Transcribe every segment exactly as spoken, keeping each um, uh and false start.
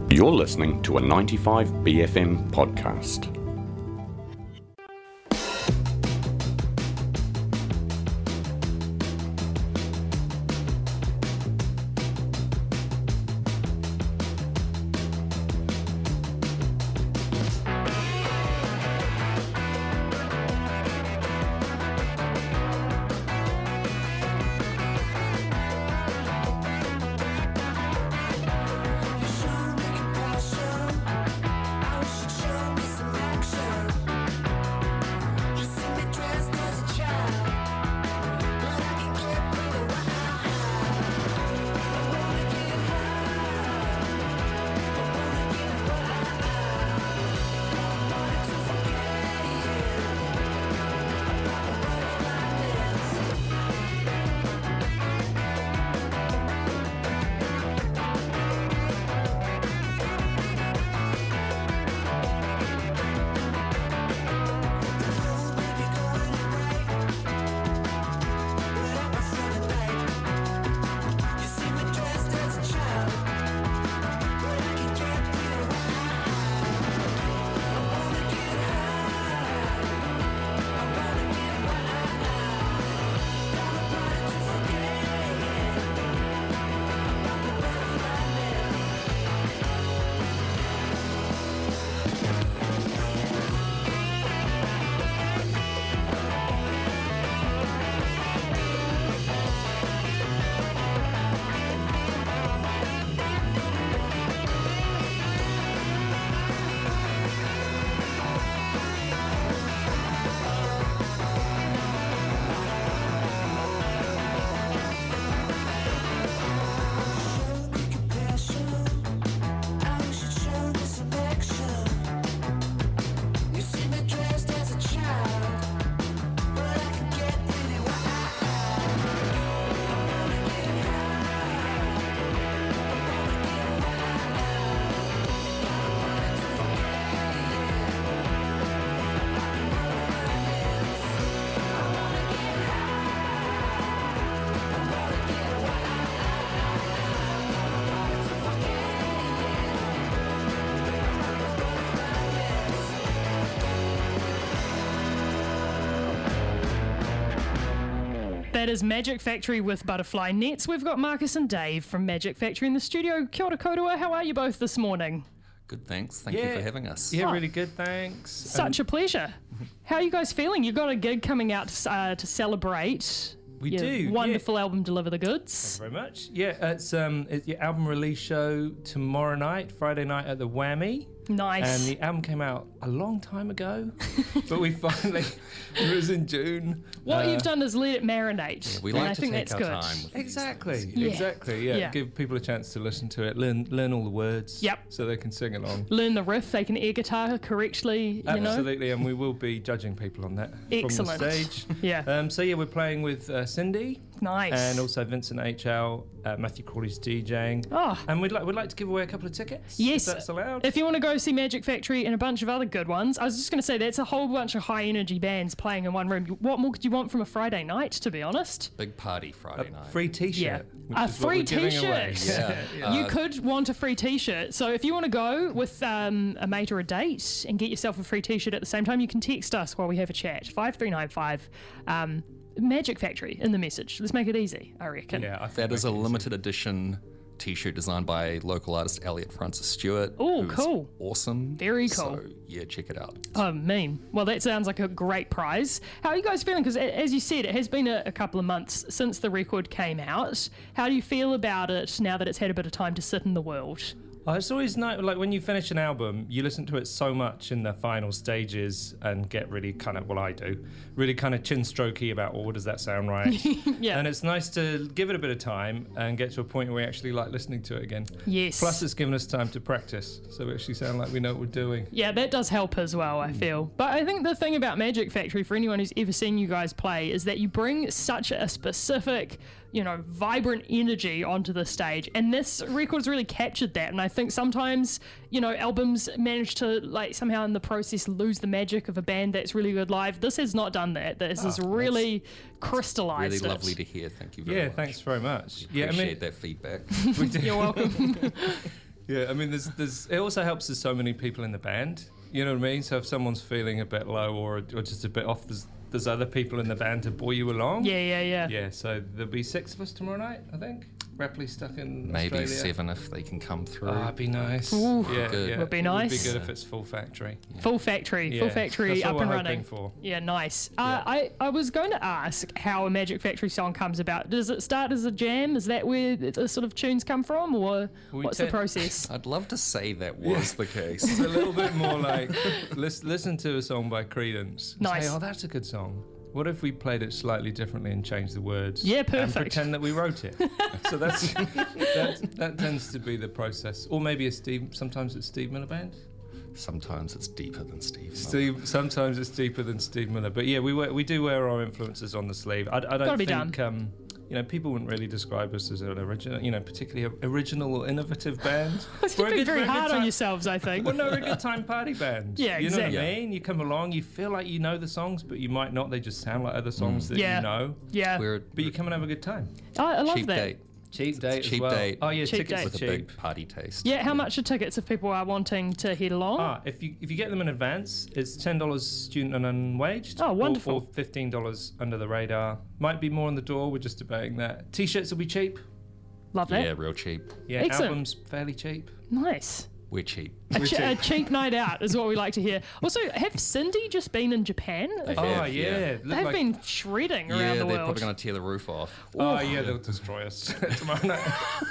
You're listening to a ninety-five B F M podcast. That is Magic Factory with Butterfly Nets. We've got Marcus and Dave from Magic Factory in the studio. Kia ora koutou, how are you both this morning? Good, thanks. Thank yeah. you for having us. Yeah, Oh. really good, thanks. Such um, a pleasure. How are you guys feeling? You've got a gig coming out uh, to celebrate We your do. wonderful yeah. album, Deliver the Goods. Thank you very much. Yeah, it's um, it's your album release show tomorrow night, Friday night at the Whammy. Nice. And the album came out a long time ago, but we finally, it was in June. What uh, you've done is let it marinate. Yeah, we and like I to think take that's our good. time with these Exactly, things. Yeah. exactly. Yeah. Yeah. give people a chance to listen to it, learn learn all the words. Yep. So they can sing along. Learn the riff, they can air guitar correctly, you know. Absolutely, and we will be judging people on that Excellent. from the stage. Yeah. Um, so yeah, we're playing with uh, Cindy. Nice. And also Vincent H L, uh, Matthew Crawley's DJing. Oh. And we'd like we'd like to give away a couple of tickets. Yes. If that's allowed. If you want to go see Magic Factory and a bunch of other good ones, I was just going to say that's a whole bunch of high energy bands playing in one room. What more could you want from a Friday night, to be honest? Big party Friday a night. free T-shirt. Yeah. which A is what free we're giving away. T-shirt. Yeah. You Uh, could want a free T-shirt. So if you want to go with um, a mate or a date and get yourself a free T-shirt at the same time, you can text us while we have a chat. five three nine five Um, Magic Factory in the message. Let's make it easy, I reckon. Yeah, I think That is a we can limited edition t-shirt designed by local artist Elliot Francis Stewart. Oh, who's cool. Awesome. Very cool. So, yeah, check it out. Oh, mean. Well, that sounds like a great prize. How are you guys feeling? Because as you said, it has been a, a couple of months since the record came out. How do you feel about it now that it's had a bit of time to sit in the world? Oh, it's always nice, like when you finish an album, you listen to it so much in the final stages and get really kind of, well, I do, really kind of chin strokey about, oh, does that sound right? Yeah. And it's nice to give it a bit of time and get to a point where we actually like listening to it again. Yes. Plus, it's given us time to practice, so we actually sound like we know what we're doing. Yeah, that does help as well, I feel. But I think the thing about Magic Factory, for anyone who's ever seen you guys play, is that you bring such a specific, you know, vibrant energy onto the stage. And this record's really captured that. And I think sometimes, you know, albums manage to, like, somehow in the process lose the magic of a band that's really good live. This has not done that. This has really crystallized Really it. lovely to hear. Thank you very Yeah, much. thanks very much. Yeah, I Appreciate mean, that feedback. we do. You're welcome. Yeah, I mean, there's, there's. It also helps there's so many people in the band. You know what I mean? So if someone's feeling a bit low or, or just a bit off, there's, there's other people in the band to buoy you along. Yeah, yeah, yeah. Yeah, so there'll be six of us tomorrow night, I think. Rapley stuck in Maybe Australia. seven if they can come through. Oh, that'd be nice. Ooh. Yeah, Good. yeah. Would be It nice. would be good if it's full factory. Full factory, Yeah, full factory that's up what and we're running. hoping for. Yeah, nice. Uh, Yeah. I, I was going to ask how a Magic Factory song comes about. Does it start as a jam? Is that where the sort of tunes come from, or We what's the tend- process? I'd love to say that was the case. It's a little bit more like lis- listen to a song by Creedence. and Nice. Say, oh, that's a good song. What if we played it slightly differently and changed the words? Yeah, And perfect. pretend that we wrote it. So that's that, that tends to be the process. Or maybe a Steve. Sometimes it's Steve Miller Band. Sometimes it's deeper than Steve. Steve. Sometimes it's deeper than Steve Miller. But yeah, we wear, we do wear our influences on the sleeve. I, I don't Gotta be think um, you know people wouldn't really describe us as an original, you know, particularly a original or innovative band. You've We're a been good- very we're a good hard on time- yourselves, I think. Well, no, we're a good time party band. Yeah, you know exactly. what I mean. You come along, you feel like you know the songs, but you might not. They just sound like other songs that Yeah. you know. Yeah, We're But you come and have a good time. I, I love cheap that. date Cheap date. cheap as well. date. Oh yeah, Cheap tickets date. with are a cheap. big party taste. Yeah, how much are tickets if people are wanting to head along? Ah, if you if you get them in advance, it's ten dollars student and unwaged. Oh, or- wonderful. Or, fifteen dollars under the radar. Might be more on the door. We're just debating that. T-shirts will be cheap. Love that. Yeah, real cheap. Yeah, Excellent. albums fairly cheap. Nice. We're cheap. A, ch- a cheap night out is what we like to hear. Also, have Cindy just been in Japan? They Oh have, yeah, yeah. Look They've like- been shredding around Yeah, the they're world. probably going to tear the roof off. Oh yeah, they'll destroy us tomorrow night.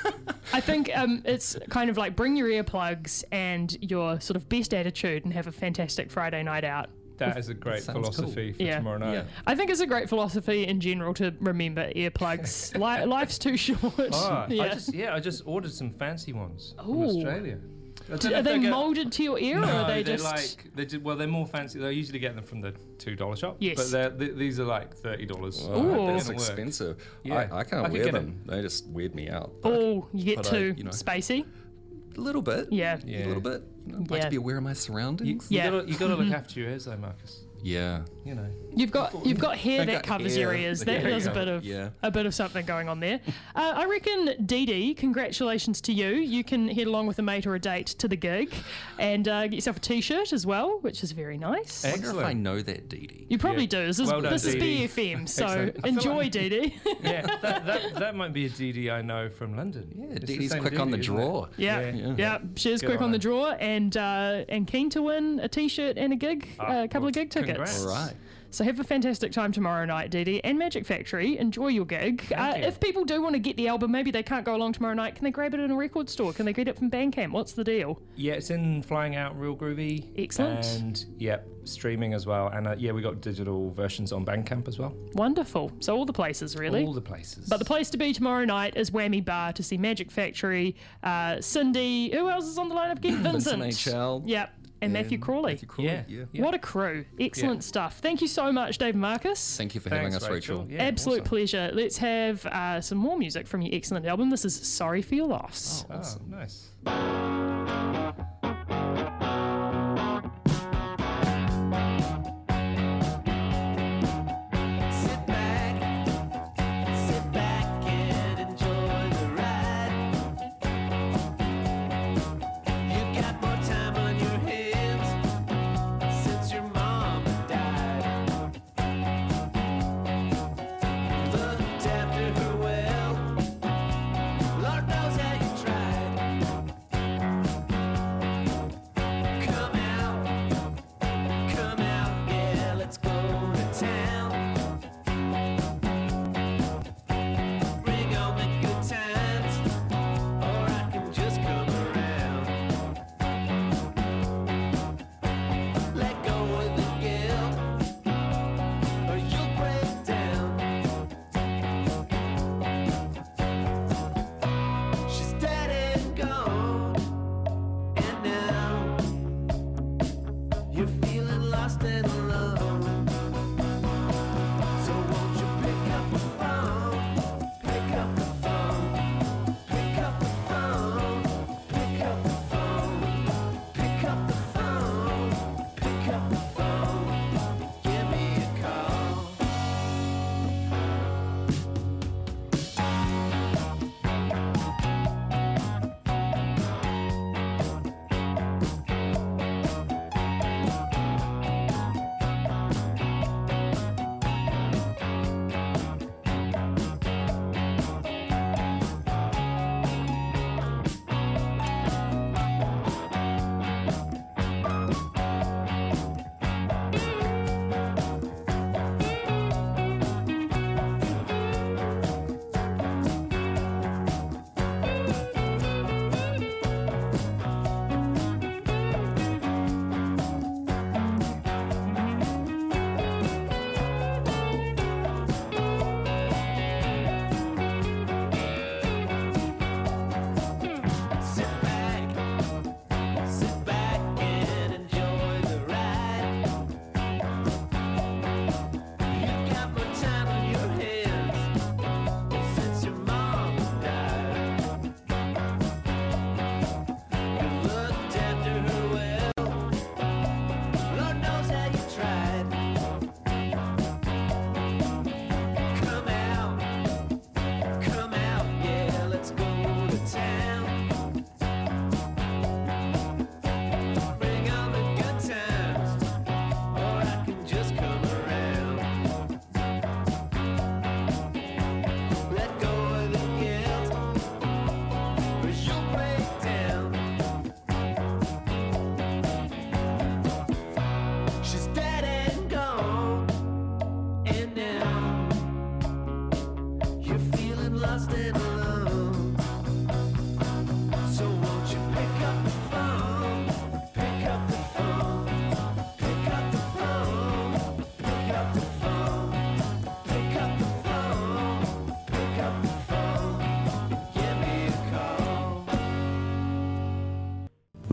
I think um, it's kind of like bring your earplugs and your sort of best attitude and have a fantastic Friday night out. That is a great Sounds philosophy for Yeah. tomorrow night. Yeah. I think it's a great philosophy in general to remember earplugs. Li- life's too short. Oh, yeah. I just yeah, I just ordered some fancy ones from Ooh. Australia. I don't know Are if they get- molded to your ear, No, or are they they're just? like they ju- well, they're more fancy. They usually get them from the two dollar shop. Yes. but they're, th- these are like thirty dollars. Ooh. That's expensive. Yeah. I, I can't I could wear get them. They just weird me out. But Oh, you get but I- too you know. spacey. a little bit. Yeah. Yeah. A little bit. You know, like Yeah. to be aware of my You, surroundings. you Yeah. gotta, you gotta look after your ears though, Marcus. Yeah. You know. You've got you've got hair I that got covers hair. your ears. That There you does a go. bit of Yeah. a bit of something going on there. Uh, I reckon, Dee Dee, congratulations to you. You can head along with a mate or a date to the gig, and uh, get yourself a T-shirt as well, which is very nice. I wonder if I Excellent. know that, Dee Dee. You probably Yeah. do. This is, Well done, this is Dee Dee. B F M, so Excellent. I feel enjoy, like- Dee Dee. Yeah, that, that that might be a D D I know from London. Yeah, It's the Dee Dee's same quick on the Dee Dee, isn't it? draw. Yeah, Yeah. yeah, She is Good quick on on the her. draw, and uh, and keen to win a T-shirt and a gig, Ah, uh, a couple well, of gig tickets. congrats. All right. So have a fantastic time tomorrow night, Dee Dee, and Magic Factory. Enjoy your gig. Uh, you. if people do want to get the album, maybe they can't go along tomorrow night. Can they grab it in a record store? Can they get it from Bandcamp? What's the deal? Yeah, it's in Flying Out Real Groovy. Excellent. And yeah, streaming as well. And uh, yeah, we got digital versions on Bandcamp as well. Wonderful. So all the places, really. All the places. But the place to be tomorrow night is Whammy Bar to see Magic Factory, uh, Cindy. Who else is on the lineup again? Vincent. Vincent H L. Yep. And, Matthew Crawley. Matthew Crawley. Yeah. Yeah. Yeah. What a crew. Excellent Yeah. stuff. Thank you so much, Dave Marcus. Thank you for Thanks, having us, Rachel. Rachel. Yeah, Absolute awesome. pleasure. Let's have uh, some more music from your excellent album. This is Sorry for Your Loss. Oh, nice. Sit back, sit back and enjoy the ride. You got more time on your hands since your mom died. Looked after her well, Lord knows how you tried.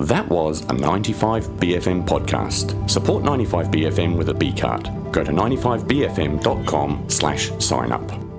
That was a ninety-five B F M podcast. Support ninety-five B F M with a B card. Go to ninety-five B F M dot com slash sign up.